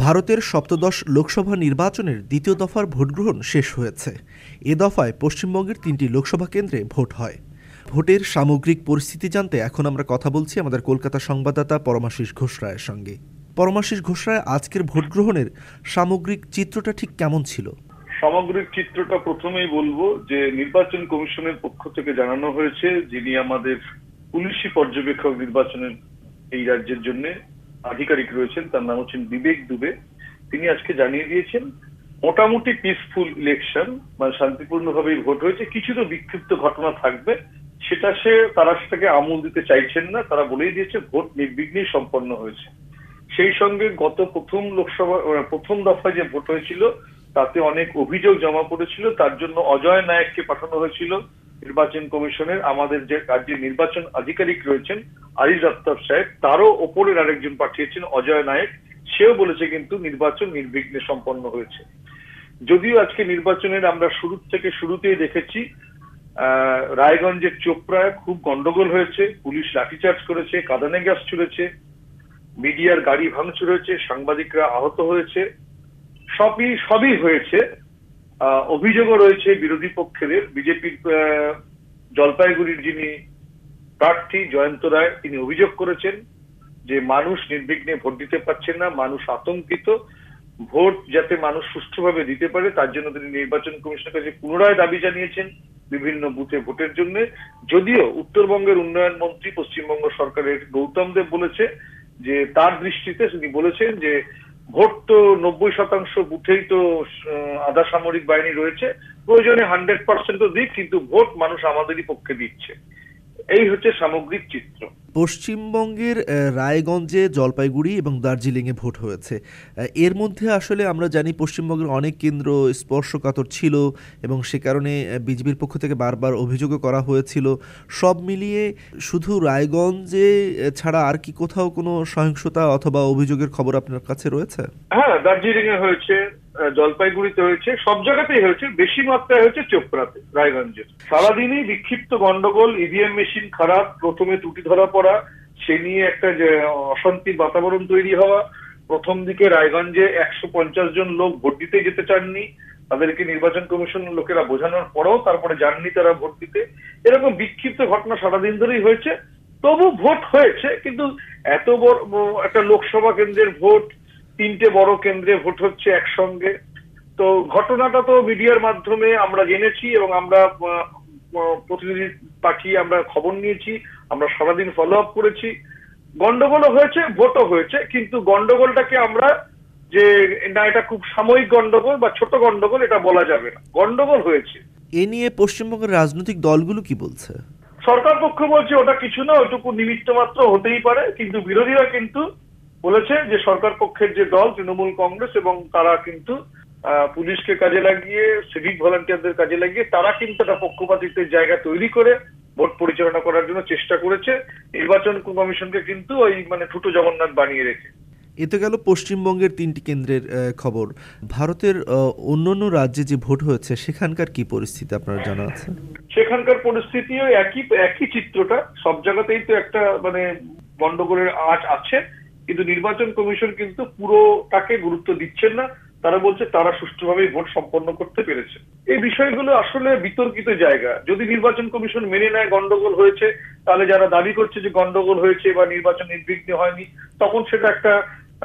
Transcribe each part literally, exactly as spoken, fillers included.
ভারতের সপ্তদশ লোকসভা নির্বাচনের দ্বিতীয় দফার ভোটগ্রহণ শেষ হয়েছে। এ দফায় পশ্চিমবঙ্গের তিনটি লোকসভা কেন্দ্রে ভোট হয়। ভোটের সামগ্রিক পরিস্থিতি জানতে এখন আমরা কথা বলছি আমাদের কলকাতা সংবাদদাতা পরমাশিস ঘোষ রায়ের সঙ্গে। পরমাশিস ঘোষ রায়, আজকের ভোট গ্রহণের সামগ্রিক চিত্রটা ঠিক কেমন ছিল? সামগ্রিক চিত্রটা প্রথমেই বলবো যে নির্বাচন কমিশনের পক্ষ থেকে জানানো হয়েছে, যিনি আমাদের পুলিশি পর্যবেক্ষক নির্বাচনের এই রাজ্যের জন্য আধিকারিক রয়েছেন, তার নাম হচ্ছেন বিবেক দুবে। তিনি আজকে জানিয়ে দিয়েছেন মোটামুটি পিসফুল ইলেকশন, মানে শান্তিপূর্ণভাবেই ভোট হয়েছে। কিছু তো বিক্ষিপ্ত ঘটনা থাকবে, সেটা সে তারা সেটাকে আমল দিতে চাইছেন না। তারা বলেই দিয়েছে ভোট নির্বিঘ্নেই সম্পন্ন হয়েছে। সেই সঙ্গে গত প্রথম লোকসভা প্রথম দফায় যে ভোট হয়েছিল তাতে অনেক অভিযোগ জমা পড়েছিল, তার জন্য অজয় নায়েককে পাঠানো হয়েছিল নির্বাচন কমিশনের। আমাদের যে রাজ্যের নির্বাচন আধিকারিক রয়েছেন আরিজ আফতাব সাহেব, তারও ওপরের আরেকজন পাঠিয়েছেন অজয় নায়েক, সেও বলেছে কিন্তু নির্বাচন নির্বিঘ্নে সম্পন্ন হয়েছে। যদিও আজকে নির্বাচনের আমরা শুরু থেকে শুরুতেই দেখেছি আহ রায়গঞ্জের চোপড়ায় খুব গন্ডগোল হয়েছে, পুলিশ লাঠিচার্জ করেছে, কাঁদানে গ্যাস ছুড়েছে, মিডিয়ার গাড়ি ভাঙচুর হয়েছে, সাংবাদিকরা আহত হয়েছে, সবই সবই হয়েছে। অভিযোগও রয়েছে বিরোধী পক্ষের। বিজেপির জলপাইগুড়ির যিনি প্রার্থী জয়ন্ত রায়, তিনি অভিযোগ করেছেন যে মানুষ নির্বিঘ্নে ভোট দিতে পারছেন না, মানুষ আতঙ্কিত। ভোট যাতে মানুষ সুষ্ঠুভাবে দিতে পারে তার জন্য তিনি নির্বাচন কমিশনের কাছে পুনরায় দাবি জানিয়েছেন বিভিন্ন বুথে ভোটের জন্য। যদিও উত্তরবঙ্গের উন্নয়ন মন্ত্রী পশ্চিমবঙ্গ সরকারের গৌতম দেব বলেছে যে তার দৃষ্টিতে তিনি বলেছেন যে ভোট তো নব্বই শতাংশ বুথেই তো আধা সামরিক বাহিনী রয়েছে, প্রয়োজনে হান্ড্রেড পার্সেন্টও দিক, কিন্তু ভোট মানুষ আমাদেরই পক্ষে দিচ্ছে। এই হচ্ছে সামগ্রিক চিত্র। পশ্চিমবঙ্গের রায়গঞ্জে, জলপাইগুড়ি এবং দার্জিলিংয়ে ভোট হয়েছে। এর মধ্যে আসলে আমরা জানি পশ্চিমবঙ্গের অনেক কেন্দ্র স্পর্শকাতর ছিল এবং সে কারণে বিজেপির পক্ষ থেকে বারবার অভিযোগও করা হয়েছিল। সব মিলিয়ে শুধু রায়গঞ্জে ছাড়া আর কি কোথাও কোনো সহিংসতা অথবা অভিযোগের খবর আপনার কাছে রয়েছে? হ্যাঁ, দার্জিলিংয়ে হয়েছে, জলপাইগুড়িতে হয়েছে, সব জায়গাতেই হয়েছে। বেশি মাত্রায় হয়েছে চোপড়াতে, রায়গঞ্জে। সারাদিনই বিক্ষিপ্ত গন্ডগোল, ইভিএম মেশিন খারাপ, প্রথমে ত্রুটি ধরা পড়া, সে নিয়ে একটা অশান্তির বাতাবরণ তৈরি হওয়া। প্রথম দিকে রায়গঞ্জে একশো পঞ্চাশ জন লোক ভোট দিতে যেতে চাননি, তাদেরকে নির্বাচন কমিশন লোকেরা বোঝানোর পরেও তারপরে যাননি তারা ভোট দিতে। এরকম বিক্ষিপ্ত ঘটনা সারাদিন ধরেই হয়েছে। তবু ভোট হয়েছে, কিন্তু এত বড় একটা লোকসভা কেন্দ্রের ভোট, তিনটে বড় কেন্দ্রে ভোট হচ্ছে একসঙ্গে। তো ঘটনাটা তো মিডিয়ার মাধ্যমে আমরা জেনেছি এবং আমরা প্রতিনিধি পাঠিয়ে আমরা খবর নিয়েছি, আমরা সারাদিন ফলো আপ করেছি। গন্ডগোলও হয়েছে, ভোটও হয়েছে, কিন্তু গন্ডগোলটাকে আমরা যে না এটা খুব সাময়িক গন্ডগোল বা ছোট গন্ডগোল এটা বলা যাবে না, গন্ডগোল হয়েছে। এ নিয়ে পশ্চিমবঙ্গের রাজনৈতিক দলগুলো কি বলছে? সরকার পক্ষ বলছে ওটা কিছু না, ওইটুকু নিমিত্ত মাত্র হতেই পারে, কিন্তু বিরোধীরা কিন্তু বলেছে যে সরকার পক্ষের যে দল তৃণমূল কংগ্রেস এবং তারা কিন্তু পুলিশকে কাজে লাগিয়ে, সিভিক ভলান্টিয়ারদের কাজে লাগিয়ে তারা কিন্তু একটা পক্ষপাতিত্বের জায়গা তৈরি করে ভোট পরিচালনা করার জন্য চেষ্টা করেছে। নির্বাচন কমিশনকে কিন্তু ওই মানে ঠুটো জগন্নাথ বানিয়ে রেখে। এতে গেল পশ্চিমবঙ্গের তিনটি কেন্দ্রের খবর। ভারতের অন্যান্য রাজ্যে যে ভোট হয়েছে সেখানকার কি পরিস্থিতি আপনার জানা আছে? সেখানকার পরিস্থিতিও একই একই চিত্রটা। সব জায়গাতেই তো একটা মানে গন্ডগোলের আঁচ আছে, কিন্তু নির্বাচন কমিশন কিন্তু পুরোটাকে গুরুত্ব দিচ্ছেন না। তারা বলছে তারা সুষ্ঠুভাবে ভোট সম্পন্ন করতে পেরেছে। এই বিষয়গুলো আসলে বিতর্কিত জায়গা। যদি নির্বাচন কমিশন মেনে নেয় গন্ডগোল হয়েছে, তাহলে যারা দাবি করছে যে গন্ডগোল হয়েছে বা নির্বাচন নির্বিঘ্নে হয়নি, তখন সেটা একটা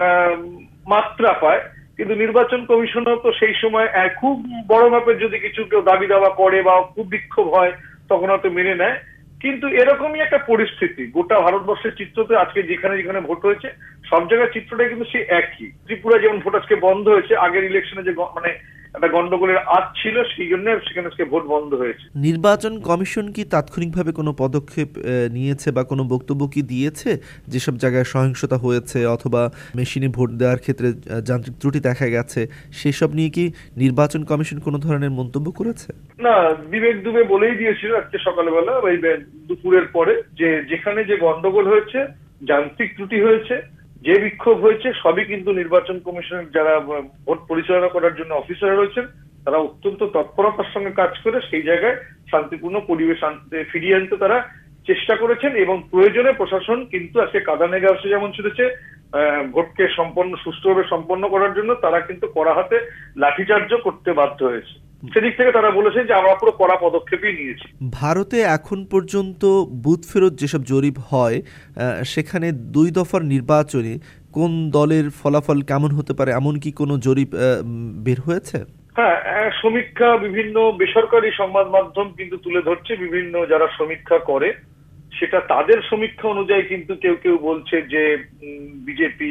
মাত্রা পায়। কিন্তু নির্বাচন কমিশনও তো সেই সময় খুব বড় মাপের যদি কিছু কেউ দাবি দাবা করে বা খুব বিক্ষোভ হয় তখন হয়তো মেনে নেয়। কিন্তু এরকমই একটা পরিস্থিতি গোটা ভারতবর্ষের চিত্রতে আজকে যেখানে যেখানে ভোট হয়েছে সব জায়গায় চিত্রটা কিন্তু সে একই। ত্রিপুরা যেমন ভোট আজকে বন্ধ হয়েছে, আগের ইলেকশনে যে মানে একটা গন্ডগোলের আঁচ ছিল সেই জন্য সেখানে আজকে ভোট বন্ধ হয়েছে। নির্বাচন কমিশন কি তাৎক্ষণিকভাবে কোনো পদক্ষেপ নিয়েছে বা কোনো বক্তব্য কি দিয়েছে যেসব জায়গায় সহিংসতা হয়েছে অথবা মেশিনে ভোট দেওয়ার ক্ষেত্রে যান্ত্রিক ত্রুটি দেখা গেছে সেসব নিয়ে কি নির্বাচন কমিশন কোনো ধরনের মন্তব্য করেছে? না, বিবেক দুবে বলেই দিয়েছিল আজকে সকালবেলা ওই দুপুরের পরে যে যেখানে যে গন্ডগোল হয়েছে, যান্ত্রিক ত্রুটি হয়েছে, যে বিক্ষোভ হয়েছে, সবই কিন্তু নির্বাচন কমিশনের যারা ভোট পরিচালনা করার জন্য অফিসার রয়েছেন তারা অত্যন্ত তৎপরতার সঙ্গে কাজ করে সেই জায়গায় শান্তিপূর্ণ পরিবেশ ফিরিয়ে আনতে তারা চেষ্টা করেছেন এবং প্রয়োজনে প্রশাসন কিন্তু আজকে কাঁদানে গ্যাসে যেমন ছুটেছে, আহ, ভোটকে সম্পন্ন সুষ্ঠুভাবে সম্পন্ন করার জন্য তারা কিন্তু কড়া হাতে লাঠিচার্জও করতে বাধ্য হয়েছে। সেদিক থেকে তারা বলেছেন যে আমরা পুরো কড়া পদক্ষেপই নিয়েছি। ভারতে এখন পর্যন্ত বুথ ফেরত যেসব জরিপ হয় আহ, সেখানে দুই দফার নির্বাচনে কোন দলের ফলাফল কেমন হতে পারে এমন কি কোনো জরিপ আহ, উম, বের হয়েছে? হ্যাঁ, আহ, সমীক্ষা বিভিন্ন বেসরকারি সংবাদ মাধ্যম কিন্তু তুলে ধরছে, বিভিন্ন যারা সমীক্ষা করে সেটা তাদের সমীক্ষা অনুযায়ী কিন্তু কেউ কেউ বলছে যে বিজেপি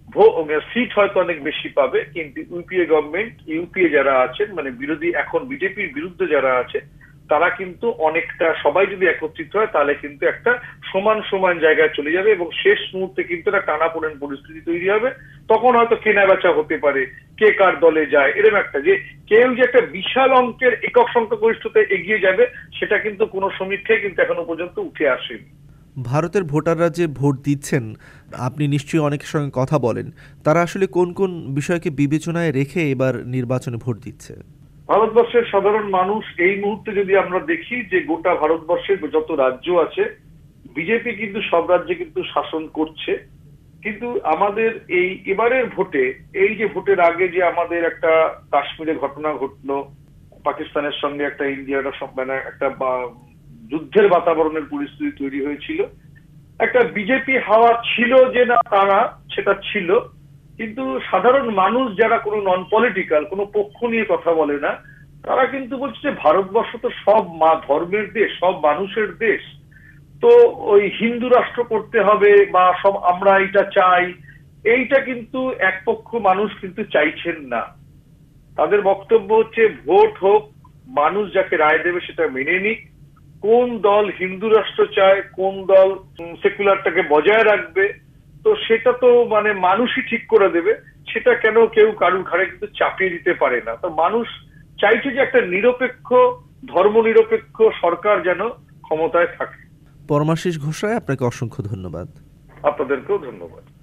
সিট হয়তো অনেক বেশি পাবে, কিন্তু ইউপিএ গভর্নমেন্ট ইউপিএ যারা আছেন মানে বিরোধী এখন বিজেপির বিরুদ্ধে যারা আছে তারা কিন্তু অনেকটা সবাই যদি একত্রিত হয় তাহলে কিন্তু একটা সমান সমান জায়গায় চলে যাবে এবং শেষ মুহূর্তে কিন্তু একটা টানাপোড়েন পরিস্থিতি তৈরি হবে। তখন হয়তো কেনা বেচা হতে পারে, কে কার দলে যায়, এরকম একটা যে কেউ যে একটা বিশাল অঙ্কের একক সংখ্যাগরিষ্ঠতায় এগিয়ে যাবে সেটা কিন্তু কোনো সমীক্ষায় কিন্তু এখনো পর্যন্ত উঠে আসেনি। ভারতের ভোটাররা যে ভোট দিচ্ছেন, আপনি নিশ্চয়ই অনেকের সঙ্গে কথা বলেন, তারা আসলে কোন কোন বিষয়কে বিবেচনায় রেখে এবার নির্বাচনে ভোট দিচ্ছে? ভারতবর্ষের সাধারণ মানুষ এই মুহূর্তে যদি আমরা দেখি যে গোটা ভারতবর্ষের যত রাজ্য আছে বিজেপি কিন্তু সব রাজ্যে কিন্তু শাসন করছে, কিন্তু আমাদের এই এবারের ভোটে এই যে ভোটের আগে যে আমাদের একটা কাশ্মীরে ঘটনা ঘটলো, পাকিস্তানের সঙ্গে একটা ইন্ডিয়ার মানে একটা যুদ্ধের বাতাবরণের পরিস্থিতি তৈরি হয়েছিল, একটা বিজেপি হাওয়া ছিল যে না তারা সেটা ছিল, কিন্তু সাধারণ মানুষ যারা কোনো নন পলিটিক্যাল কোনো পক্ষ নিয়ে কথা বলে না তারা কিন্তু বলছে যে ভারতবর্ষ তো সব মা ধর্মের দেশ, সব মানুষের দেশ, তো ওই হিন্দু রাষ্ট্র করতে হবে বা সব আমরা এটা চাই, এইটা কিন্তু এক পক্ষ মানুষ কিন্তু চাইছেন না। তাদের বক্তব্য হচ্ছে ভোট হোক, মানুষ যাকে রায় দেবে সেটা মেনে নিক, কোন দল হিন্দু রাষ্ট্র চায়, কোন দল সেকুলারটাকে বজায় রাখবে, তো সেটা তো মানে মানুষই ঠিক করে দেবে, সেটা কেন কেউ কারুর ঘাড়ে কিন্তু চাপিয়ে দিতে পারে না। তো মানুষ চাইছে যে একটা নিরপেক্ষ ধর্মনিরপেক্ষ সরকার যেন ক্ষমতায় থাকে। পরমাশিস ঘোষ রায়, আপনাকে অসংখ্য ধন্যবাদ। আপনাদেরকেও ধন্যবাদ।